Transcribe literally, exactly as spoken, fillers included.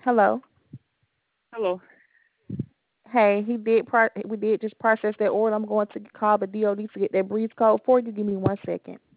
Hello. Hello. Hey, he did. Pro- we did just process that order. I'm going to call the D O D to get that breeze code for you. Give me one second.